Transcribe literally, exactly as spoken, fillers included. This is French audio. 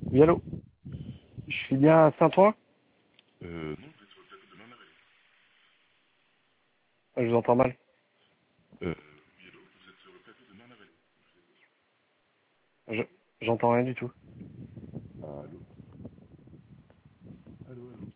Oui, allô. Je suis bien à Saint-Ouen. Euh, non, vous êtes sur le plateau de Marne-la-Vallée. Je vous entends mal. Euh, oui, allô, vous êtes sur le plateau de Marne-la-Vallée. Je j'entends rien du tout. Allô, allô, allô.